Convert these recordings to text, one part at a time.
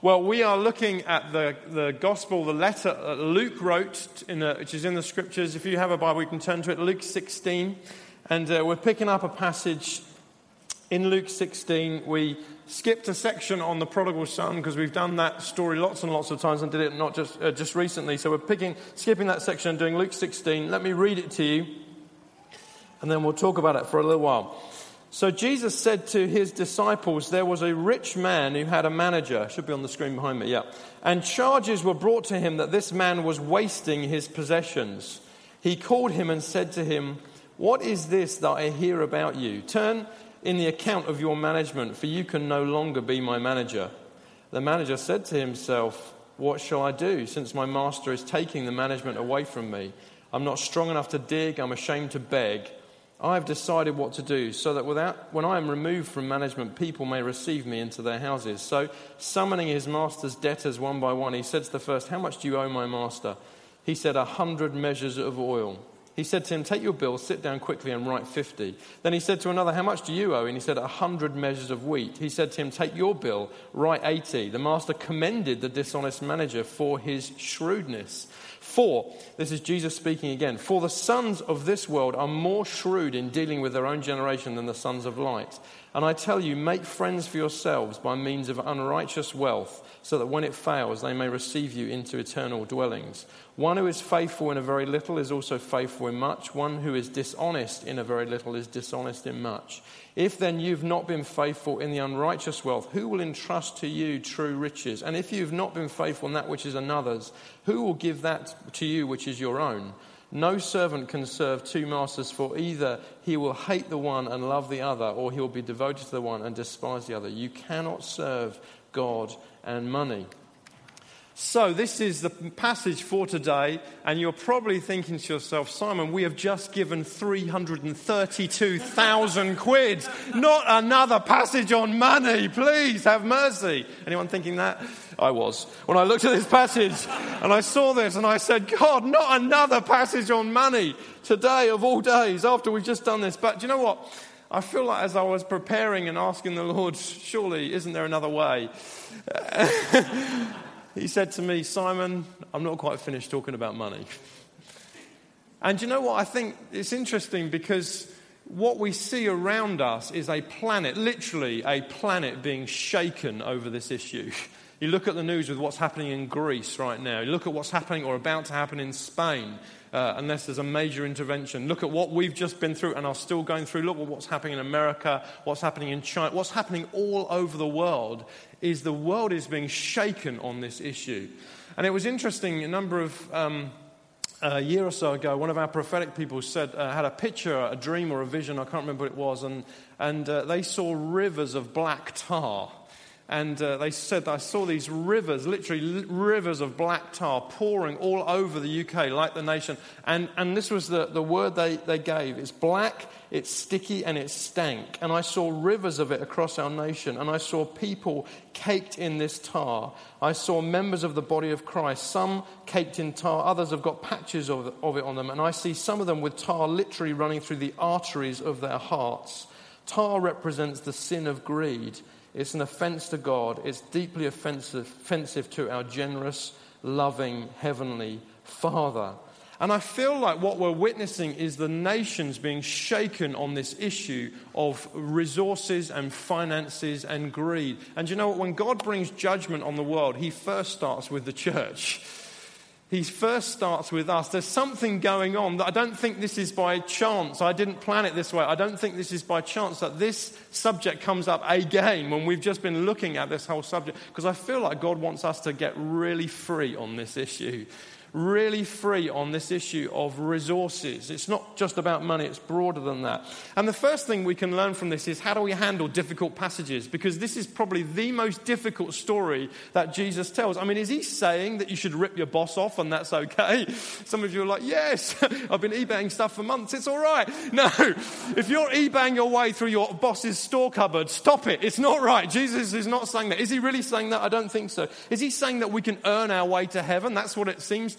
Well, we are looking at the gospel, the letter that Luke wrote, which is in the scriptures. If you have a Bible, you can turn to it, Luke 16. And we're picking up a passage in Luke 16. We skipped a section on the prodigal son because we've done that story lots and lots of times and did it not just recently. So we're skipping that section and doing Luke 16. Let me read it to you, and then we'll talk about it for a little while. So Jesus said to his disciples, there was a rich man who had a manager. Should be on the screen behind me, yeah. And charges were brought to him that this man was wasting his possessions. He called him and said to him, what is this that I hear about you? Turn in the account of your management, for you can no longer be my manager. The manager said to himself, what shall I do, since my master is taking the management away from me? I'm not strong enough to dig, I'm ashamed to beg. I have decided what to do, so that when I am removed from management, people may receive me into their houses. So, summoning his master's debtors one by one, he said to the first, how much do you owe my master? He said, 100 measures of oil. He said to him, take your bill, sit down quickly and write 50. Then he said to another, how much do you owe? And he said, 100 measures of wheat. He said to him, take your bill, write 80. The master commended the dishonest manager for his shrewdness. For, this is Jesus speaking again, for the sons of this world are more shrewd in dealing with their own generation than the sons of light. And I tell you, make friends for yourselves by means of unrighteous wealth, so that when it fails, they may receive you into eternal dwellings. One who is faithful in a very little is also faithful in much. One who is dishonest in a very little is dishonest in much. If then you've not been faithful in the unrighteous wealth, who will entrust to you true riches? And if you've not been faithful in that which is another's, who will give that to you which is your own? No servant can serve two masters, for either he will hate the one and love the other, or he will be devoted to the one and despise the other. You cannot serve God and money. So this is the passage for today, and you're probably thinking to yourself, Simon, we have just given 332,000 quid. Not another passage on money. Please have mercy. Anyone thinking that? I was. When I looked at this passage and I saw this and I said, God, not another passage on money today of all days after we've just done this. But do you know what? I feel like as I was preparing and asking the Lord, surely isn't there another way? He said to me, Simon, I'm not quite finished talking about money. And you know what? I think it's interesting because what we see around us is a planet, literally a planet being shaken over this issue. You look at the news with what's happening in Greece right now. You look at what's happening or about to happen in Spain, unless there's a major intervention. Look at what we've just been through and are still going through. Look at what's happening in America, what's happening in China. What's happening all over the world is the world is being shaken on this issue. And it was interesting, a number of a year or so ago, one of our prophetic people said, had a picture, a dream or a vision, I can't remember what it was, and they saw rivers of black tar. And they said, I saw these rivers, literally rivers of black tar pouring all over the UK like the nation. And this was the word they gave. It's black, it's sticky, and it stank. And I saw rivers of it across our nation. And I saw people caked in this tar. I saw members of the body of Christ, some caked in tar, others have got patches of it on them. And I see some of them with tar literally running through the arteries of their hearts. Tar represents the sin of greed. It's an offense to God. It's deeply offensive to our generous, loving, heavenly Father. And I feel like what we're witnessing is the nations being shaken on this issue of resources and finances and greed. And you know what? When God brings judgment on the world, he first starts with the church. He first starts with us. There's something going on that I don't think this is by chance. I didn't plan it this way. I don't think this is by chance that this subject comes up again when we've just been looking at this whole subject. Because I feel like God wants us to get really free on this issue. Really free on this issue of resources. It's not just about money, it's broader than that. And the first thing we can learn from this is how do we handle difficult passages? Because this is probably the most difficult story that Jesus tells. I mean, is he saying that you should rip your boss off and that's okay? Some of you are like, yes, I've been eBaying stuff for months, it's all right. No, if you're eBaying your way through your boss's store cupboard, stop it, it's not right. Jesus is not saying that. Is he really saying that? I don't think so. Is he saying that we can earn our way to heaven? That's what it seems to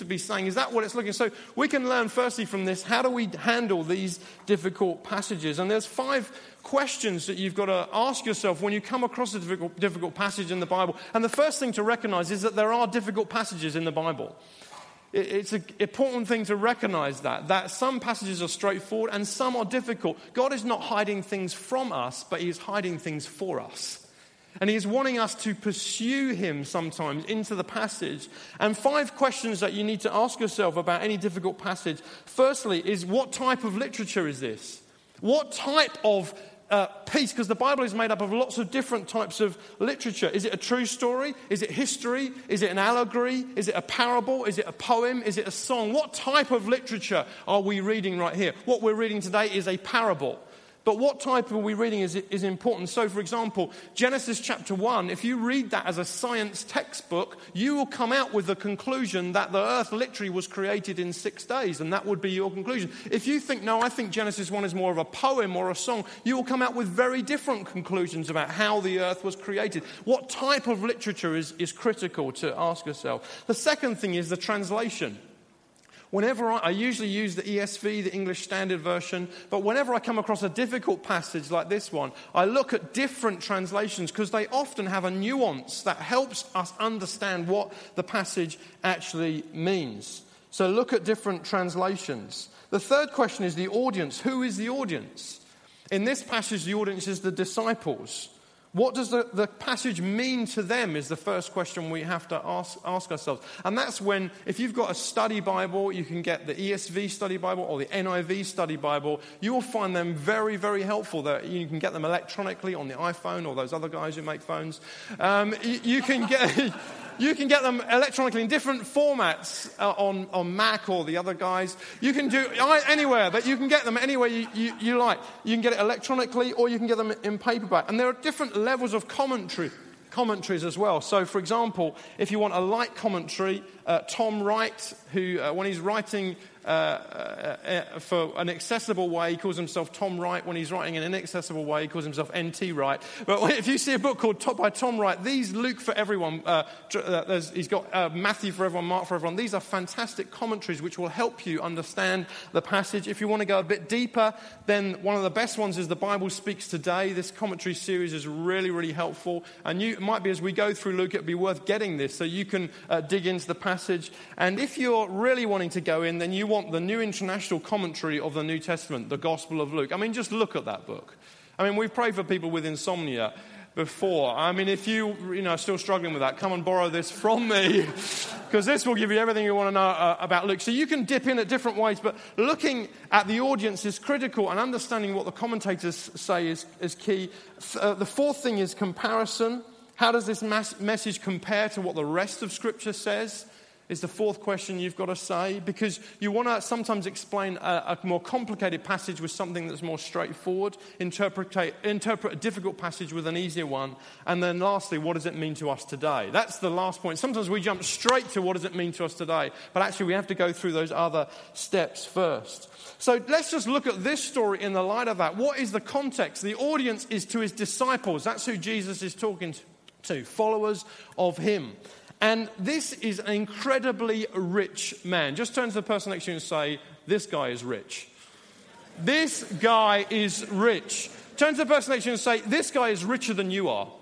to be saying? Is that what it's looking? So we can learn firstly from this, how do we handle these difficult passages? And there's 5 questions that you've got to ask yourself when you come across a difficult passage in the Bible. And the first thing to recognize is that there are difficult passages in the Bible. It's an important thing to recognize that some passages are straightforward and some are difficult. God is not hiding things from us, but he is hiding things for us. And he is wanting us to pursue him sometimes into the passage. And 5 questions that you need to ask yourself about any difficult passage. Firstly is, what type of literature is this? What type of piece? Because the Bible is made up of lots of different types of literature. Is it a true story? Is it history? Is it an allegory? Is it a parable? Is it a poem? Is it a song? What type of literature are we reading right here? What we're reading today is a parable. But what type are we reading is important. So, for example, Genesis chapter 1, if you read that as a science textbook, you will come out with the conclusion that the earth literally was created in 6 days, and that would be your conclusion. If you think, no, I think Genesis 1 is more of a poem or a song, you will come out with very different conclusions about how the earth was created. What type of literature is critical to ask yourself? The second thing is the translation. Whenever I usually use the ESV, the English Standard Version, but whenever I come across a difficult passage like this one, I look at different translations because they often have a nuance that helps us understand what the passage actually means. So look at different translations. The third question is the audience. Who is the audience? In this passage, the audience is the disciples. What does the passage mean to them is the first question we have to ask ourselves. And that's when, if you've got a study Bible, you can get the ESV study Bible or the NIV study Bible. You will find them very, very helpful. You can get them electronically on the iPhone or those other guys who make phones. You can get them electronically in different formats on Mac or the other guys. You can do anywhere, but you can get them anywhere you like. You can get it electronically or you can get them in paperback. And there are different levels of commentaries as well. So, for example, if you want a light commentary, Tom Wright, who when he's writing for an accessible way, he calls himself Tom Wright. When he's writing in an inaccessible way, he calls himself N.T. Wright. But if you see a book called by Tom Wright, these Luke for everyone, he's got Matthew for everyone, Mark for everyone. These are fantastic commentaries which will help you understand the passage. If you want to go a bit deeper, then one of the best ones is The Bible Speaks Today. This commentary series is really, really helpful. And it might be, as we go through Luke, it would be worth getting this so you can dig into the passage. And if you're really wanting to go in, then you want the New International Commentary of the New Testament, the Gospel of Luke. I mean, just look at that book. I mean, we've prayed for people with insomnia before. I mean, if you are still struggling with that, come and borrow this from me, because this will give you everything you want to know about Luke. So you can dip in at different ways, but looking at the audience is critical, and understanding what the commentators say is key. The fourth thing is comparison. How does this message compare to what the rest of Scripture says? Is the fourth question you've got to say, because you want to sometimes explain a more complicated passage with something that's more straightforward, interpret a difficult passage with an easier one, and then lastly, what does it mean to us today? That's the last point. Sometimes we jump straight to what does it mean to us today, but actually we have to go through those other steps first. So let's just look at this story in the light of that. What is the context? The audience is to his disciples. That's who Jesus is talking to, followers of him. And this is an incredibly rich man. Just turn to the person next to you and say, this guy is rich. This guy is rich. Turn to the person next to you and say, this guy is richer than you are.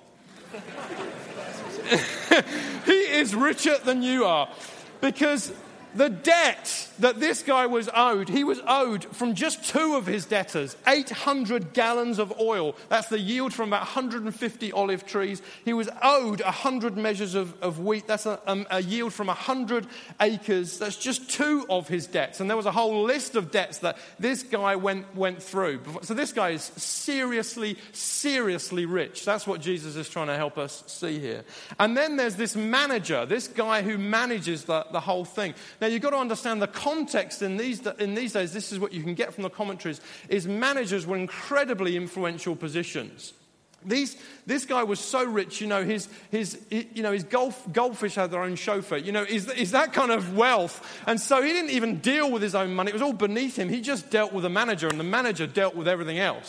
He is richer than you are. Because the debt that this guy was owed, he was owed from just 2 of his debtors, 800 gallons of oil. That's the yield from about 150 olive trees. He was owed 100 measures of wheat. That's a yield from 100 acres. That's just 2 of his debts. And there was a whole list of debts that this guy went through. So this guy is seriously, seriously rich. That's what Jesus is trying to help us see here. And then there's this manager, this guy who manages the whole thing. Now, you've got to understand the context in these days. This is what you can get from the commentaries, is managers were incredibly influential positions. This guy was so rich, his goldfish had their own chauffeur. Is that kind of wealth. And so he didn't even deal with his own money. It was all beneath him. He just dealt with the manager, and the manager dealt with everything else.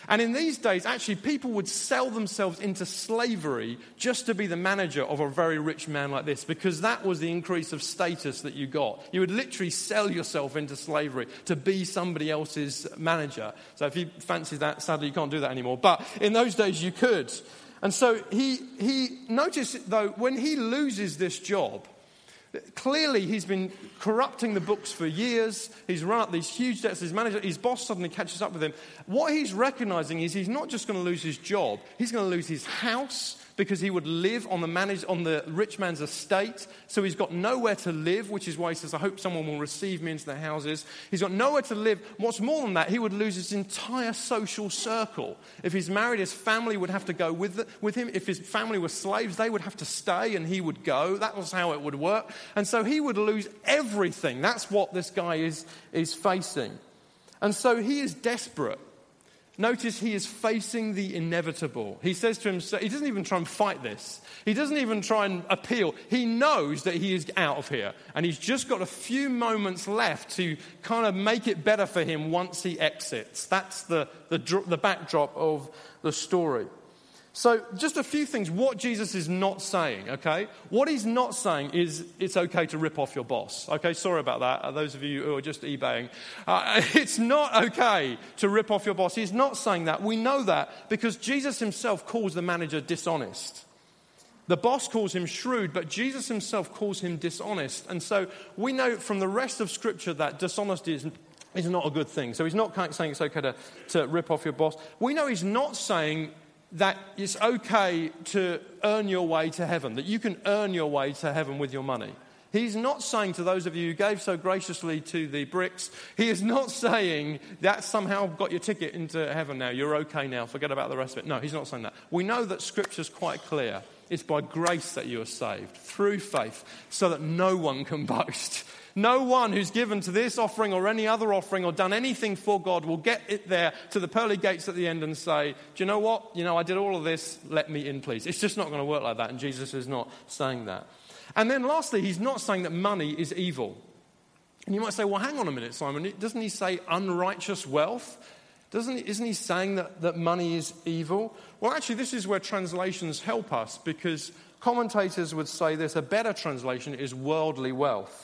And in these days, actually, people would sell themselves into slavery just to be the manager of a very rich man like this, because that was the increase of status that you got. You would literally sell yourself into slavery to be somebody else's manager. So if you fancy that, sadly, you can't do that anymore. But in those days, you could. And so he noticed, though, when he loses this job, clearly he's been corrupting the books for years. He's run up these huge debts. His boss suddenly catches up with him. What he's recognizing is he's not just going to lose his job. He's going to lose his house, because he would live on the rich man's estate. So he's got nowhere to live, which is why he says, I hope someone will receive me into their houses. He's got nowhere to live. What's more than that, he would lose his entire social circle. If he's married, his family would have to go with him. If his family were slaves, they would have to stay and he would go. That was how it would work. And so he would lose everything. That's what this guy is facing. And so he is desperate. Notice he is facing the inevitable. He says to himself, he doesn't even try and fight this. He doesn't even try and appeal. He knows that he is out of here. And he's just got a few moments left to kind of make it better for him once he exits. That's the backdrop of the story. So just a few things, what Jesus is not saying, okay? What he's not saying is it's okay to rip off your boss. Okay, sorry about that. Those of you who are just eBaying. It's not okay to rip off your boss. He's not saying that. We know that because Jesus himself calls the manager dishonest. The boss calls him shrewd, but Jesus himself calls him dishonest. And so we know from the rest of Scripture that dishonesty is not a good thing. So he's not saying it's okay to rip off your boss. We know he's not saying that it's okay to earn your way to heaven, that you can earn your way to heaven with your money. He's not saying to those of you who gave so graciously to the bricks, he is not saying that somehow got your ticket into heaven now, you're okay now, forget about the rest of it. No, he's not saying that. We know that Scripture's quite clear. It's by grace that you are saved, through faith, so that no one can boast. No one who's given to this offering or any other offering or done anything for God will get it there to the pearly gates at the end and say, do you know what? I did all of this, let me in, please. It's just not going to work like that, and Jesus is not saying that. And then lastly, he's not saying that money is evil. And you might say, well, hang on a minute, Simon. Doesn't he say unrighteous wealth? Isn't he saying that money is evil? Well, actually, this is where translations help us, because commentators would say this. A better translation is worldly wealth.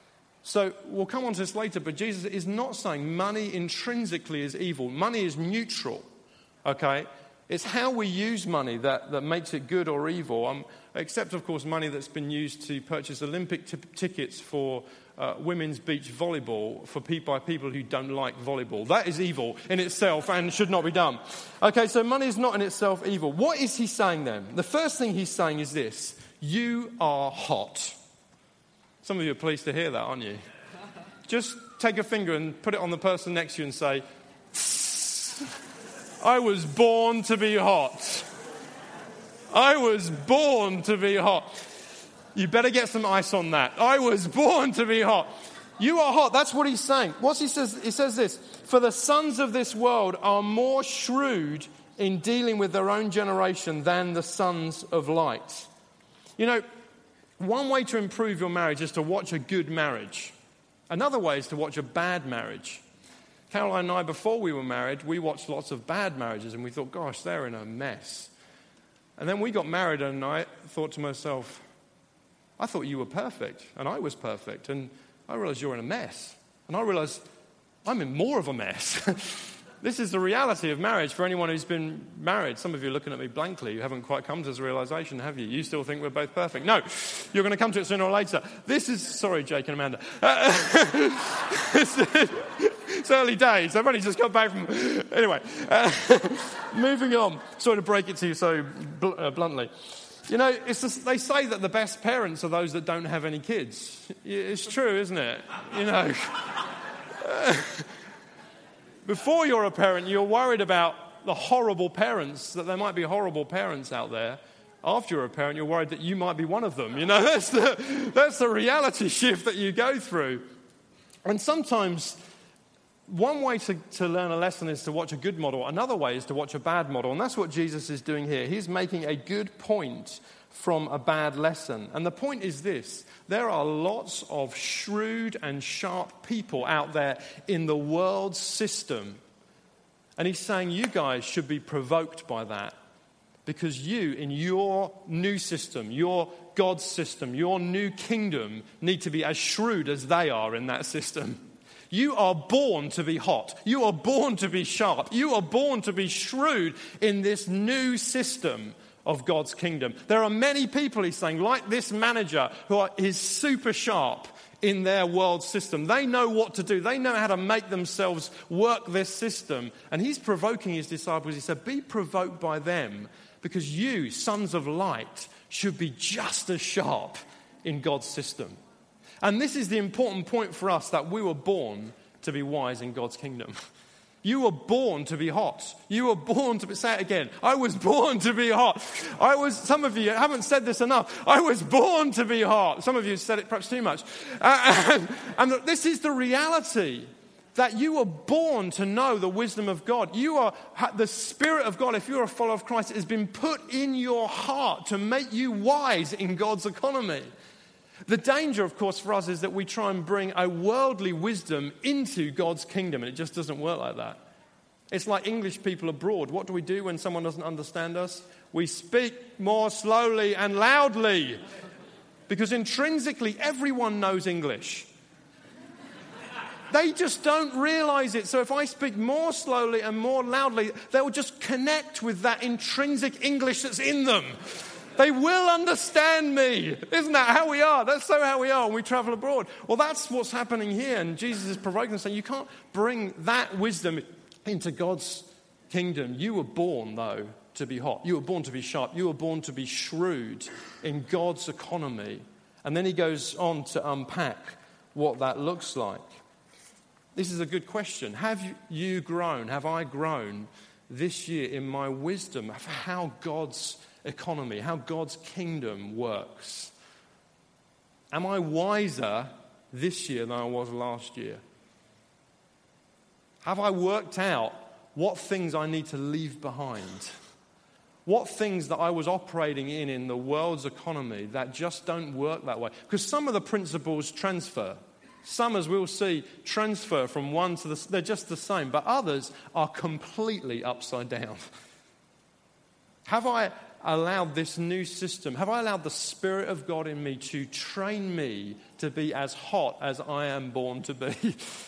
So we'll come on to this later, but Jesus is not saying money intrinsically is evil. Money is neutral, okay? It's how we use money that makes it good or evil, except, of course, money that's been used to purchase Olympic tickets for women's beach volleyball by people who don't like volleyball. That is evil in itself and should not be done. Okay, so money is not in itself evil. What is he saying then? The first thing he's saying is this: you are hot. Some of you are pleased to hear that, aren't you? Just take a finger and put it on the person next to you and say, I was born to be hot. I was born to be hot. You better get some ice on that. I was born to be hot. You are hot. That's what he's saying. What he says this: for the sons of this world are more shrewd in dealing with their own generation than the sons of light. One way to improve your marriage is to watch a good marriage. Another way is to watch a bad marriage. Caroline and I, before we were married, we watched lots of bad marriages and we thought, gosh, they're in a mess. And then we got married and I thought to myself, I thought you were perfect and I was perfect. And I realized you're in a mess. And I realized I'm in more of a mess. This is the reality of marriage for anyone who's been married. Some of you are looking at me blankly. You haven't quite come to this realization, have you? You still think we're both perfect. No, you're going to come to it sooner or later. Sorry, Jake and Amanda. It's early days. I've only just got back from... Anyway, moving on. Sorry to break it to you so bluntly. They say that the best parents are those that don't have any kids. It's true, isn't it? Before you're a parent, you're worried about the horrible parents, that there might be horrible parents out there. After you're a parent, you're worried that you might be one of them. That's the reality shift that you go through. And sometimes one way to learn a lesson is to watch a good model. Another way is to watch a bad model. And that's what Jesus is doing here. He's making a good point from a bad lesson. And the point is this: there are lots of shrewd and sharp people out there in the world system. And he's saying you guys should be provoked by that. Because you, in your new system, your God's system, your new kingdom, need to be as shrewd as they are in that system. You are born to be hot. You are born to be sharp. You are born to be shrewd in this new system of God's kingdom. There are many people, he's saying, like this manager, is super sharp in their world system. They know what to do. They know how to make themselves work this system. And he's provoking his disciples. He said, be provoked by them, because you, sons of light, should be just as sharp in God's system. And this is the important point for us, that we were born to be wise in God's kingdom. You were born to be hot. You were born to be, say it again, I was born to be hot. Some of you haven't said this enough. I was born to be hot. Some of you said it perhaps too much. And this is the reality, that you were born to know the wisdom of God. The Spirit of God, if you're a follower of Christ, has been put in your heart to make you wise in God's economy. The danger, of course, for us is that we try and bring a worldly wisdom into God's kingdom, and it just doesn't work like that. It's like English people abroad. What do we do when someone doesn't understand us? We speak more slowly and loudly, because intrinsically everyone knows English. They just don't realize it. So if I speak more slowly and more loudly, they'll just connect with that intrinsic English that's in them. They will understand me. Isn't that how we are? That's so how we are when we travel abroad. Well, that's what's happening here. And Jesus is provoking us, saying you can't bring that wisdom into God's kingdom. You were born, though, to be hot. You were born to be sharp. You were born to be shrewd in God's economy. And then he goes on to unpack what that looks like. This is a good question. Have you grown? Have I grown this year in my wisdom of how God's economy, how God's kingdom works? Am I wiser this year than I was last year? Have I worked out what things I need to leave behind? What things that I was operating in the world's economy that just don't work that way? Because some of the principles transfer. Some, as we'll see, transfer from one to they're just the same, but others are completely upside down. Have I allowed this new system, have I allowed the Spirit of God in me to train me to be as hot as I am born to be?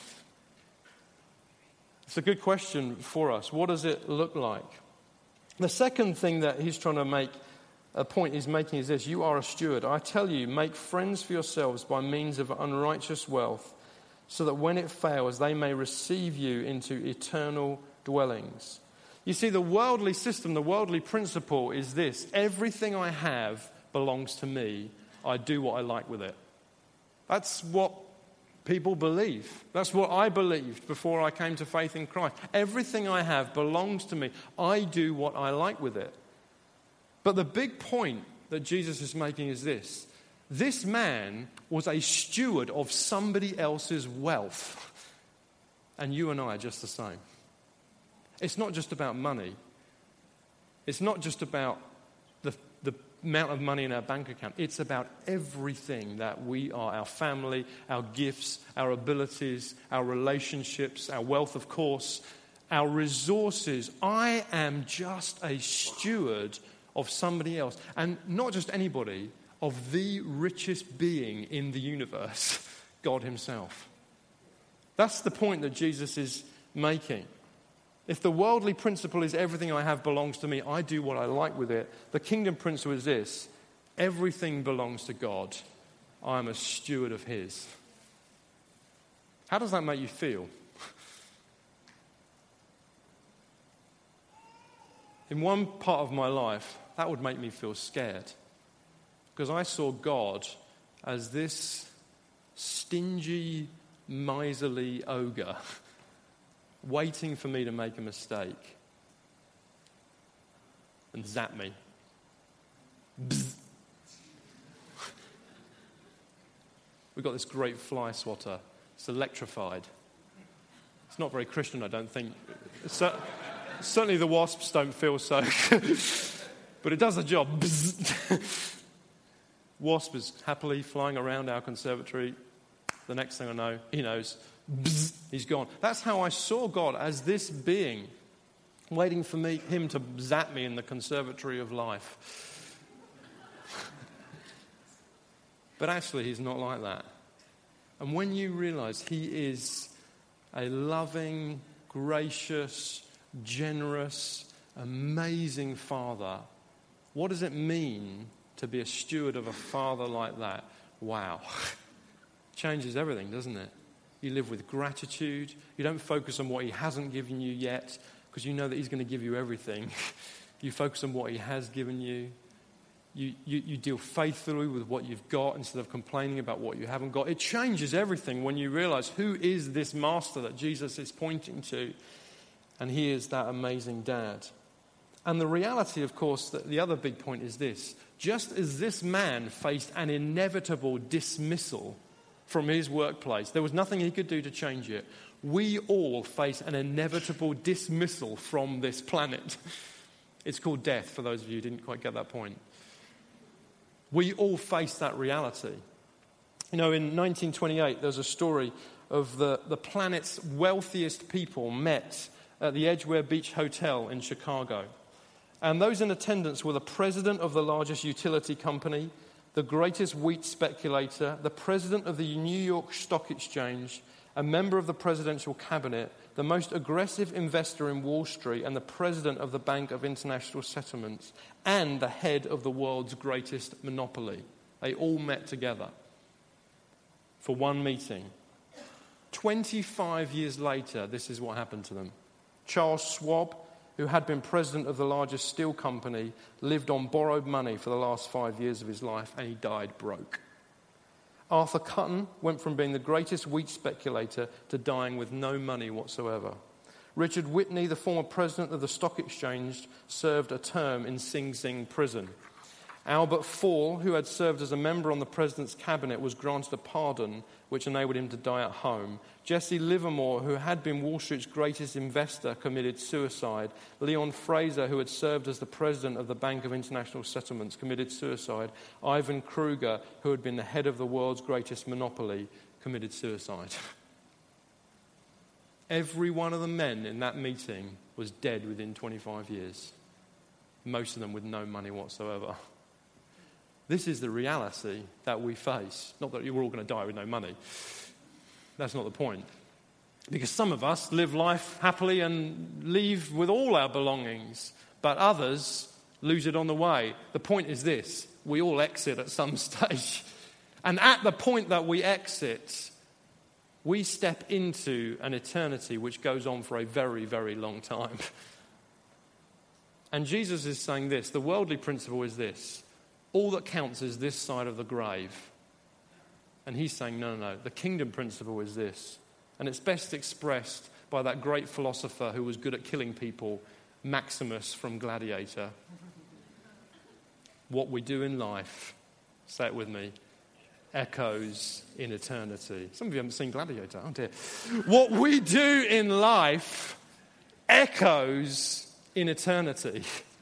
It's a good question for us. What does it look like? The second thing that he's trying to make, a point he's making, is this: you are a steward. I tell you, make friends for yourselves by means of unrighteous wealth, so that when it fails, they may receive you into eternal dwellings. You see, the worldly system, the worldly principle is this: everything I have belongs to me. I do what I like with it. That's what people believe. That's what I believed before I came to faith in Christ. Everything I have belongs to me. I do what I like with it. But the big point that Jesus is making is this: this man was a steward of somebody else's wealth. And you and I are just the same. It's not just about money. It's not just about the amount of money in our bank account. It's about everything that we are: our family, our gifts, our abilities, our relationships, our wealth, of course, our resources. I am just a steward of somebody else. And not just anybody, of the richest being in the universe, God himself. That's the point that Jesus is making. If the worldly principle is everything I have belongs to me, I do what I like with it, the kingdom principle is this: everything belongs to God. I am a steward of his. How does that make you feel? In one part of my life, that would make me feel scared, because I saw God as this stingy, miserly ogre waiting for me to make a mistake and zap me. Bzz. We've got this great fly swatter. It's electrified. It's not very Christian, I don't think. Certainly the wasps don't feel so. But it does the job. Wasp is happily flying around our conservatory. The next thing I know, he knows. He's gone. That's how I saw God, as this being waiting for him to zap me in the conservatory of life. But actually, he's not like that. And when you realize he is a loving, gracious, generous, amazing Father, what does it mean to be a steward of a Father like that? Wow. Changes everything, doesn't it? You live with gratitude. You don't focus on what he hasn't given you yet, because you know that he's going to give you everything. You focus on what he has given you. You deal faithfully with what you've got instead of complaining about what you haven't got. It changes everything when you realize who is this master that Jesus is pointing to. And he is that amazing dad. And the reality, of course, that the other big point is this. Just as this man faced an inevitable dismissal from his workplace, there was nothing he could do to change it. We all face an inevitable dismissal from this planet. It's called death, for those of you who didn't quite get that point. We all face that reality. You know, in 1928, there's a story of the planet's wealthiest people met at the Edgware Beach Hotel in Chicago. And those in attendance were the president of the largest utility company, the greatest wheat speculator, the president of the New York Stock Exchange, a member of the presidential cabinet, the most aggressive investor in Wall Street, and the president of the Bank of International Settlements, and the head of the world's greatest monopoly. They all met together for one meeting. 25 years later, this is what happened to them. Charles Schwab, who had been president of the largest steel company, lived on borrowed money for the last 5 years of his life, and he died broke. Arthur Cutten went from being the greatest wheat speculator to dying with no money whatsoever. Richard Whitney, the former president of the Stock Exchange, served a term in Sing Sing prison. Albert Fall, who had served as a member on the president's cabinet, was granted a pardon which enabled him to die at home. Jesse Livermore, who had been Wall Street's greatest investor, committed suicide. Leon Fraser, who had served as the president of the Bank of International Settlements, committed suicide. Ivan Kruger, who had been the head of the world's greatest monopoly, committed suicide. Every one of the men in that meeting was dead within 25 years. Most of them with no money whatsoever. This is the reality that we face. Not that we're all going to die with no money. That's not the point. Because some of us live life happily and leave with all our belongings, but others lose it on the way. The point is this: we all exit at some stage. And at the point that we exit, we step into an eternity which goes on for a very, very long time. And Jesus is saying this. The worldly principle is this: all that counts is this side of the grave. And he's saying, no. The kingdom principle is this. And it's best expressed by that great philosopher who was good at killing people, Maximus from Gladiator. What we do in life, say it with me, echoes in eternity. Some of you haven't seen Gladiator, oh dear. What we do in life echoes in eternity.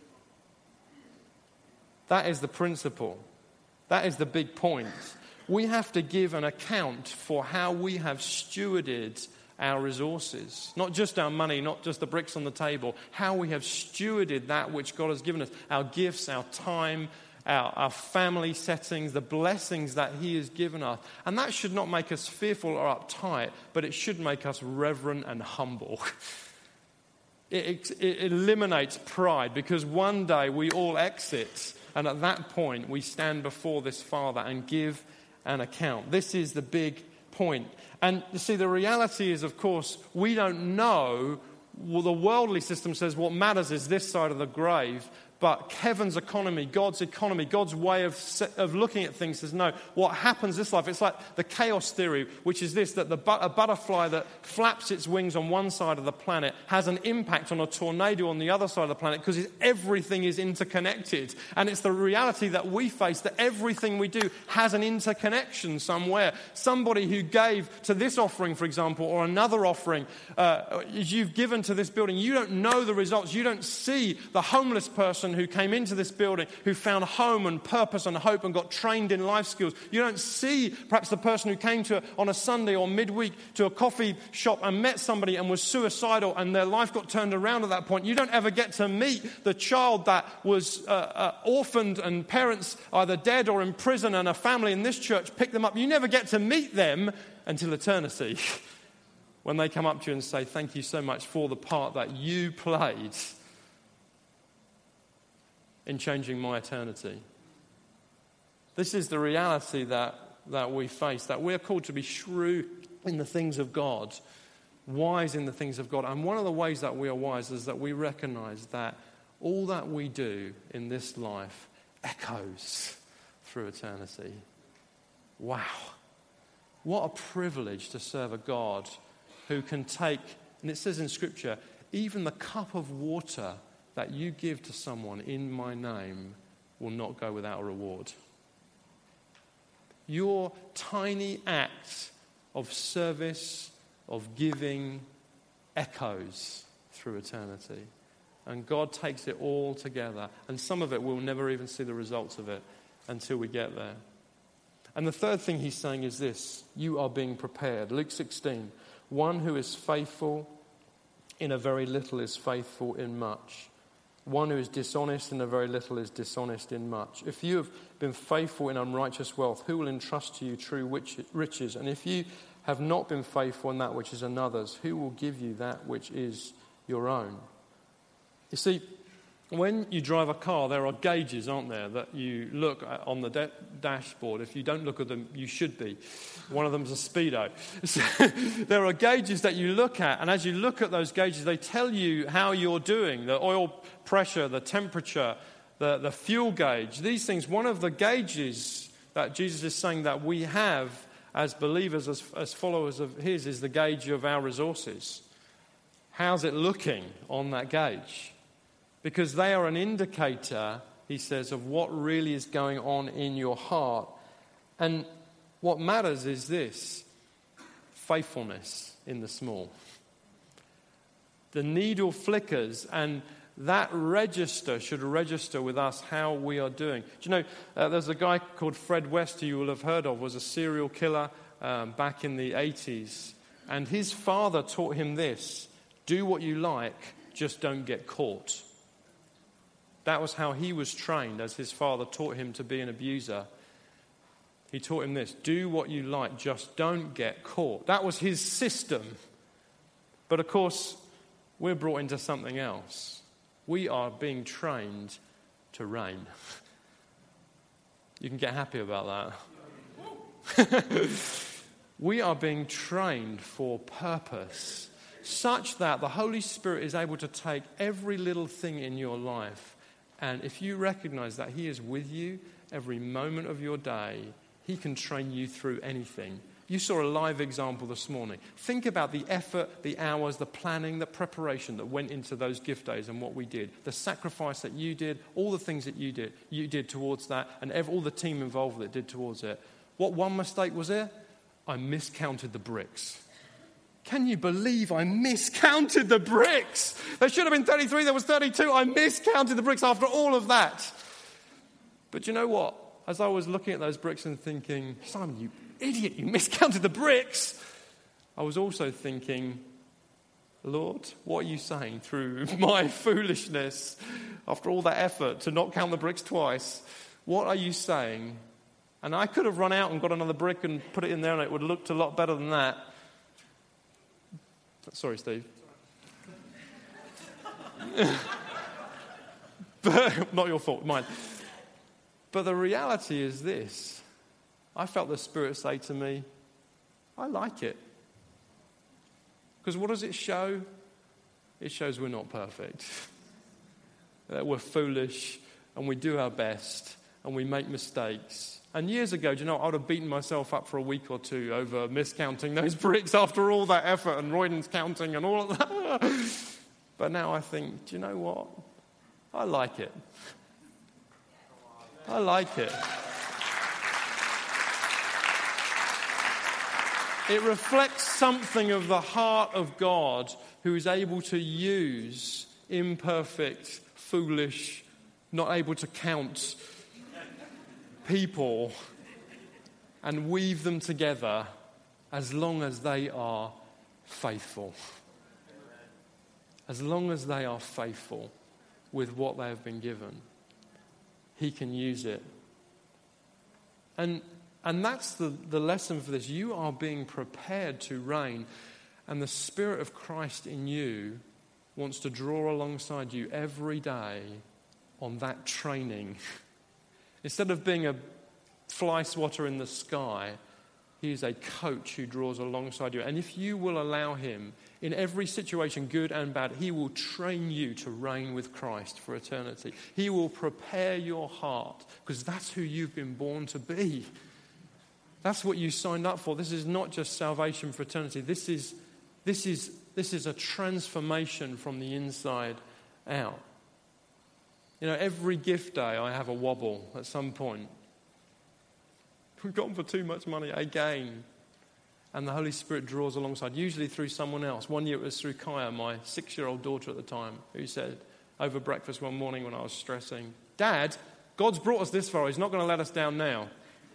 That is the principle. That is the big point. We have to give an account for how we have stewarded our resources. Not just our money, not just the bricks on the table. How we have stewarded that which God has given us. Our gifts, our time, our family settings, the blessings that he has given us. And that should not make us fearful or uptight, but it should make us reverent and humble. It eliminates pride, because one day we all exit. And at that point, we stand before this Father and give an account. This is the big point. And you see, the reality is, of course, we don't know. Well, the worldly system says what matters is this side of the grave. But heaven's economy, God's way of looking at things says, no, what happens this life, it's like the chaos theory, which is this, that a butterfly that flaps its wings on one side of the planet has an impact on a tornado on the other side of the planet, because everything is interconnected. And it's the reality that we face, that everything we do has an interconnection somewhere. Somebody who gave to this offering, for example, or another offering, you've given to this building, you don't know the results. You don't see the homeless person person who came into this building, who found home and purpose and hope and got trained in life skills. You don't see perhaps the person who came on a Sunday or midweek to a coffee shop and met somebody and was suicidal and their life got turned around at that point. You don't ever get to meet the child that was orphaned and parents either dead or in prison and a family in this church picked them up. You never get to meet them until eternity. When they come up to you and say, thank you so much for the part that you played in changing my eternity. This is the reality that we face, that we're called to be shrewd in the things of God, wise in the things of God. And one of the ways that we are wise is that we recognize that all that we do in this life echoes through eternity. Wow. What a privilege to serve a God who can take, and it says in Scripture, even the cup of water that you give to someone in my name will not go without a reward. Your tiny act of service, of giving, echoes through eternity. And God takes it all together. And some of it we'll never even see the results of it until we get there. And the third thing he's saying is this: you are being prepared. Luke 16. One who is faithful in a very little is faithful in much. One who is dishonest in a very little is dishonest in much. If you have been faithful in unrighteous wealth, who will entrust to you true riches? And if you have not been faithful in that which is another's, who will give you that which is your own? You see, when you drive a car, there are gauges, aren't there, that you look at on the dashboard. If you don't look at them, you should be. One of them is a speedo. So, there are gauges that you look at, and as you look at those gauges, they tell you how you're doing. The oil pressure, the temperature, the fuel gauge. These things, one of the gauges that Jesus is saying that we have as believers, as followers of his, is the gauge of our resources. How's it looking on that gauge? Because they are an indicator, he says, of what really is going on in your heart. And what matters is this: faithfulness in the small. The needle flickers, and that register should register with us how we are doing. Do you know, there's a guy called Fred West, who you will have heard of, was a serial killer back in the 80s. And his father taught him this: do what you like, just don't get caught. That was how he was trained, as his father taught him to be an abuser. He taught him this: do what you like, just don't get caught. That was his system. But of course, we're brought into something else. We are being trained to reign. You can get happy about that. We are being trained for purpose, such that the Holy Spirit is able to take every little thing in your life, and if you recognize that he is with you every moment of your day, he can train you through anything. You saw a live example this morning. Think about the effort, the hours, the planning, the preparation that went into those gift days and what we did. The sacrifice that you did, all the things that you did towards that, and all the team involved that did towards it. What one mistake was there? I miscounted the bricks. Can you believe I miscounted the bricks? There should have been 33, there was 32. I miscounted the bricks after all of that. But you know what? As I was looking at those bricks and thinking, Simon, you idiot, you miscounted the bricks, I was also thinking, Lord, what are you saying through my foolishness after all that effort to not count the bricks twice? What are you saying? And I could have run out and got another brick and put it in there, and it would have looked a lot better than that. Sorry, Steve. But, not your fault, mine. But the reality is this: I felt the Spirit say to me, I like it. Because what does it show? It shows we're not perfect. That we're foolish, and we do our best, and we make mistakes. And years ago, do you know, I would have beaten myself up for a week or two over miscounting those bricks after all that effort and Royden's counting and all of that. But now I think, do you know what? I like it. I like it. It reflects something of the heart of God, who is able to use imperfect, foolish not able to count people and weave them together as long as they are faithful. As long as they are faithful with what they have been given, he can use it. And that's the lesson for this. You are being prepared to reign, and the Spirit of Christ in you wants to draw alongside you every day on that training. Instead of being a fly swatter in the sky, he is a coach who draws alongside you. And if you will allow him, in every situation, good and bad, he will train you to reign with Christ for eternity. He will prepare your heart, because that's who you've been born to be. That's what you signed up for. This is not just salvation for eternity. This is a transformation from the inside out. You know, every gift day I have a wobble at some point. We've gone for too much money again. And the Holy Spirit draws alongside, usually through someone else. One year it was through Kaya, my 6-year-old daughter at the time, who said over breakfast one morning when I was stressing, "Dad, God's brought us this far. He's not going to let us down now."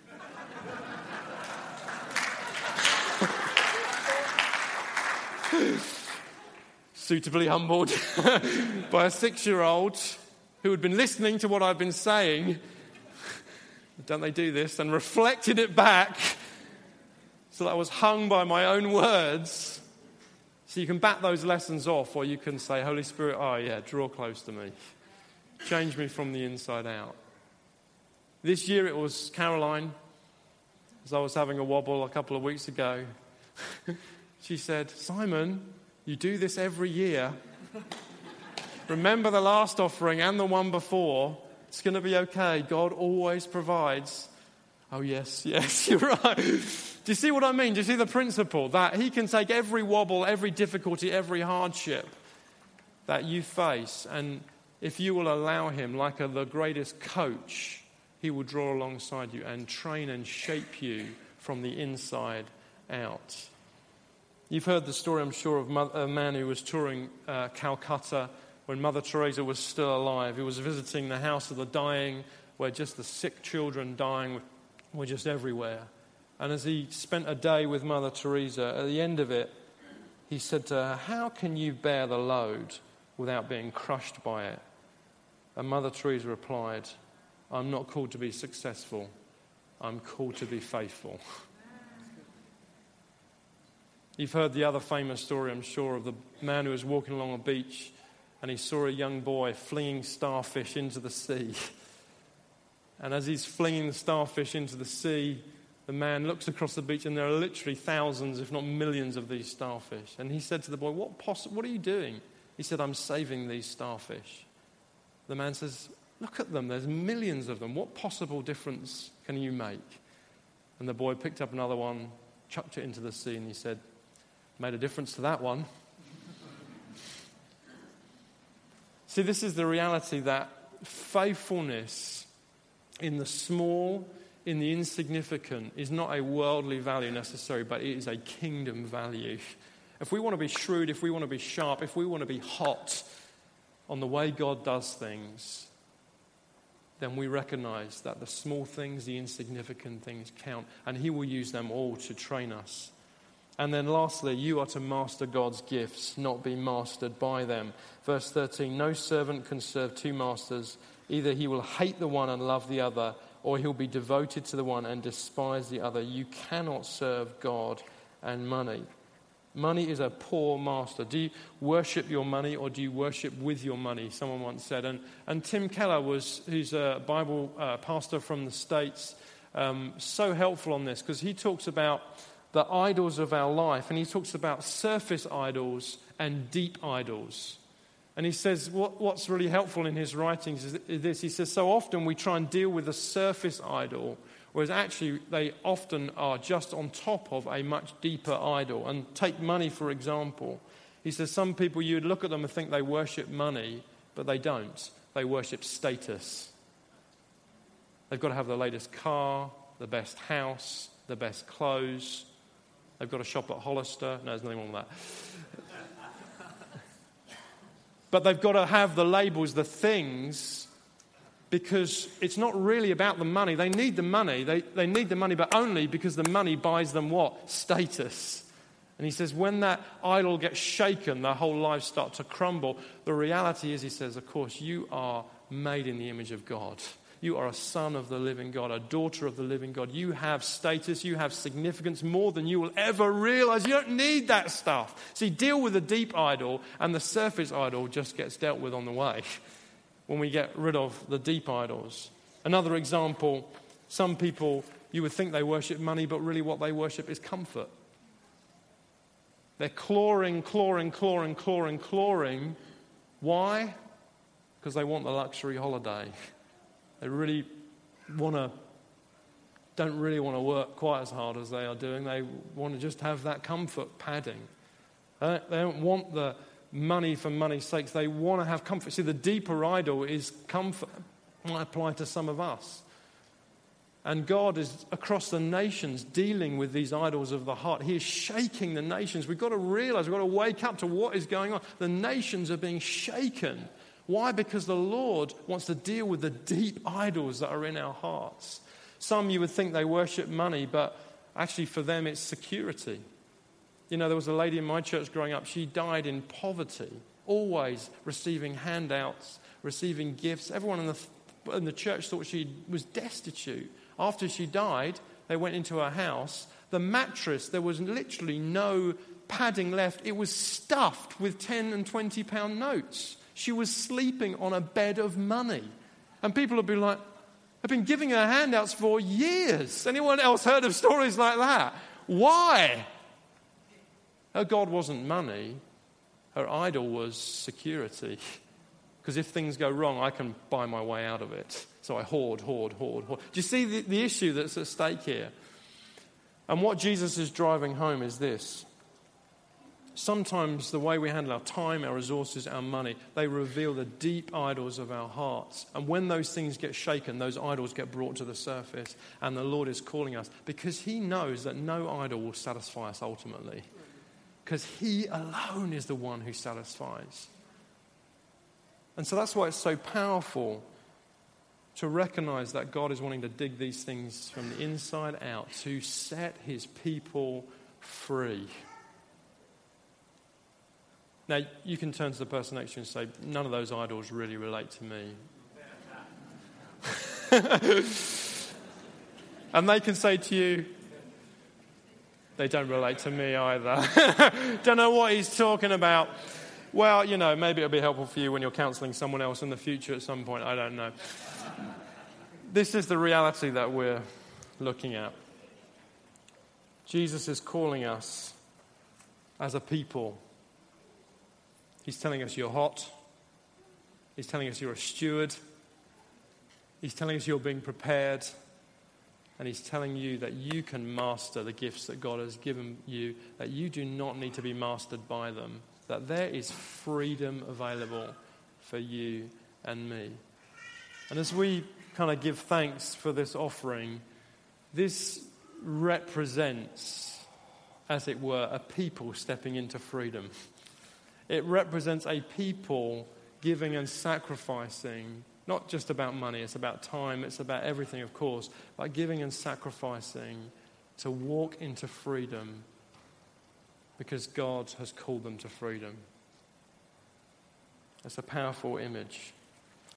Suitably humbled by a 6-year-old who had been listening to what I'd been saying, don't they do this, and reflected it back so that I was hung by my own words. So you can bat those lessons off, or you can say, Holy Spirit, oh yeah, draw close to me. Change me from the inside out. This year it was Caroline, as I was having a wobble a couple of weeks ago. She said, "Simon, you do this every year. Remember the last offering and the one before. It's going to be okay. God always provides." Oh, yes, you're right. Do you see what I mean? Do you see the principle? That he can take every wobble, every difficulty, every hardship that you face, and if you will allow him, like the greatest coach, he will draw alongside you and train and shape you from the inside out. You've heard the story, I'm sure, of a man who was touring Calcutta when Mother Teresa was still alive. He was visiting the house of the dying, where just the sick children dying were just everywhere. And as he spent a day with Mother Teresa, at the end of it, he said to her, "How can you bear the load without being crushed by it?" And Mother Teresa replied, "I'm not called to be successful. I'm called to be faithful." You've heard the other famous story, I'm sure, of the man who was walking along a beach and he saw a young boy flinging starfish into the sea. And as he's flinging the starfish into the sea, the man looks across the beach and there are literally thousands, if not millions, of these starfish. And he said to the boy, what are you doing? He said, "I'm saving these starfish." The man says, "Look at them, there's millions of them. What possible difference can you make?" And the boy picked up another one, chucked it into the sea, and he said, "Made a difference to that one." See, this is the reality, that faithfulness in the small, in the insignificant, is not a worldly value necessarily, but it is a kingdom value. If we want to be shrewd, if we want to be sharp, if we want to be hot on the way God does things, then we recognize that the small things, the insignificant things count, and he will use them all to train us. And then lastly, you are to master God's gifts, not be mastered by them. Verse 13, "No servant can serve two masters. Either he will hate the one and love the other, or he'll be devoted to the one and despise the other. You cannot serve God and money." Money is a poor master. Do you worship your money, or do you worship with your money? Someone once said. And Tim Keller, who's a Bible pastor from the States, so helpful on this, because he talks about the idols of our life, and he talks about surface idols and deep idols. And he says what's really helpful in his writings is this. He says, so often we try and deal with a surface idol, whereas actually they often are just on top of a much deeper idol. And take money, for example. He says some people, you would look at them and think they worship money, but they don't. They worship status. They've got to have the latest car, the best house, the best clothes. They've got to shop at Hollister. No, there's nothing wrong with that. But they've got to have the labels, the things because it's not really about the money. They need the money. They need the money, but only because the money buys them what? Status. And he says, when that idol gets shaken, their whole lives start to crumble. The reality is, he says, of course, you are made in the image of God. You are a son of the living God, a daughter of the living God. You have status, you have significance more than you will ever realize. You don't need that stuff. See, deal with the deep idol, and the surface idol just gets dealt with on the way when we get rid of the deep idols. Another example, some people, you would think they worship money, but really what they worship is comfort. They're clawing. Why? Because they want the luxury holiday. They really don't really want to work quite as hard as they are doing. They want to just have that comfort padding. They don't want the money for money's sake. They want to have comfort. See, the deeper idol is comfort. It might apply to some of us. And God is across the nations dealing with these idols of the heart. He is shaking the nations. We've got to realize, we've got to wake up to what is going on. The nations are being shaken. Why? Because the Lord wants to deal with the deep idols that are in our hearts. Some you would think they worship money, but actually for them it's security. You know, there was a lady in my church growing up. She died in poverty, always receiving handouts, receiving gifts. Everyone in the church thought she was destitute. After she died, they went into her house. The mattress, there was literally no padding left. It was stuffed with 10 and 20 pound notes. She was sleeping on a bed of money. And people would be like, I've been giving her handouts for years. Anyone else heard of stories like that? Why? Her God wasn't money. Her idol was security. Because if things go wrong, I can buy my way out of it. So I hoard. Do you see the issue that's at stake here? And what Jesus is driving home is this. Sometimes the way we handle our time, our resources, our money, they reveal the deep idols of our hearts. And when those things get shaken, those idols get brought to the surface. And the Lord is calling us because he knows that no idol will satisfy us ultimately. Because he alone is the one who satisfies. And so that's why it's so powerful to recognize that God is wanting to dig these things from the inside out to set his people free. Now, you can turn to the person next to you and say, none of those idols really relate to me. And they can say to you, they don't relate to me either. Don't know what he's talking about. Well, you know, maybe it'll be helpful for you when you're counseling someone else in the future at some point. I don't know. This is the reality that we're looking at. Jesus is calling us as a people. He's telling us you're hot. He's telling us you're a steward. He's telling us you're being prepared. And he's telling you that you can master the gifts that God has given you, that you do not need to be mastered by them, that there is freedom available for you and me. And as we kind of give thanks for this offering, this represents, as it were, a people stepping into freedom. It represents a people giving and sacrificing, not just about money, it's about time, it's about everything, of course, but giving and sacrificing to walk into freedom because God has called them to freedom. It's a powerful image.